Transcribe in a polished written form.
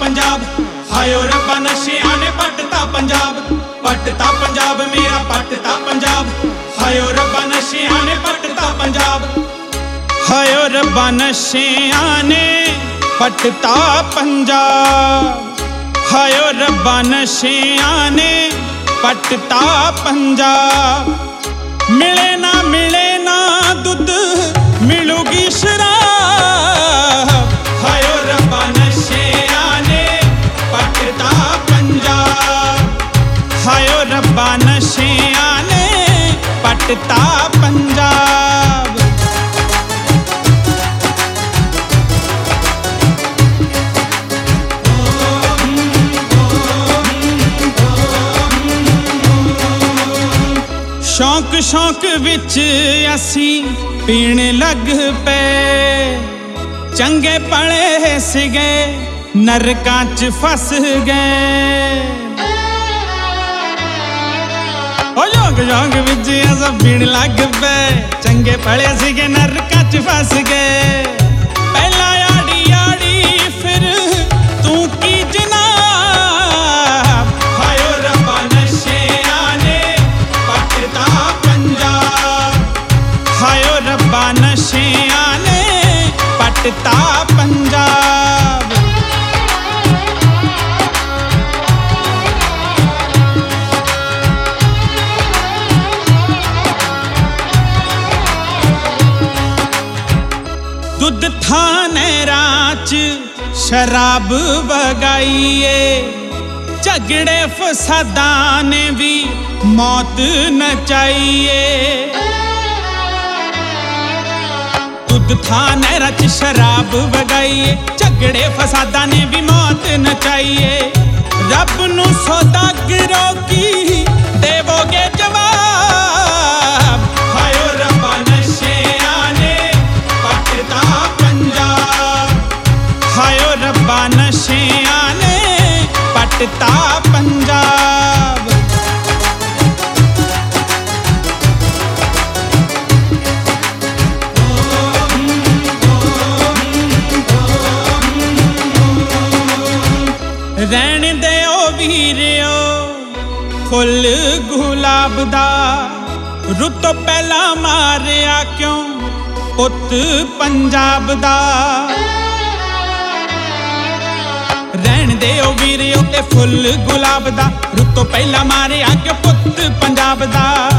पंजाब। हाय ओ रब्बा नशियां ने पटता पंजाब मेरा पटता पंजाब। हाय ओ रब्बा नशियां ने पटता पंजाब। हाय ओ रब्बा नशियां ने पटता पंजाब। हाय ओ रब्बा नशियां ने पटता पंजाब। मिले ना दुध मिलूगी शराब। हाय ओ रब्बा नशियां ने पटता पंजाब। हाय ओ रब्बा नशियां ने पटता पंजाब। शौक विच असी पीण लग पे। चंगे पले सिगे नरकां च फस गए। शौक विच अस पीण लग पे। चंगे पले सिगे नरकां च फस गए। पहला आड़ी फिर तू की जनाब। हाय ओ रब्बा नशियां ने पटता पंजाब। हाय ओ रब्बा नशियां ने पटता पंजाब। दुध थाने राच शराब बगाइए। झगड़े फसादां ने भी मौत नचाइए। दुध थाने राच शराब बगाइए। झगड़े फसादां ने भी मौत नचाइए। रब नू सौदागरों की देवोगे जवाब। हाय ओ रब्बा नशियां ने पटता पंजाब। हाय ओ रब्बा नशियां ने पटता पंजाब। रहन दे ओ वीरियो फुल गुलाब दा। रुतो पहला मारिया क्यों पुत पंजाब दा। रहन दे ओ वीरियो ते फुल गुलाब दा। रुतो पहला मारिया क्यों पुत पंजाब दा।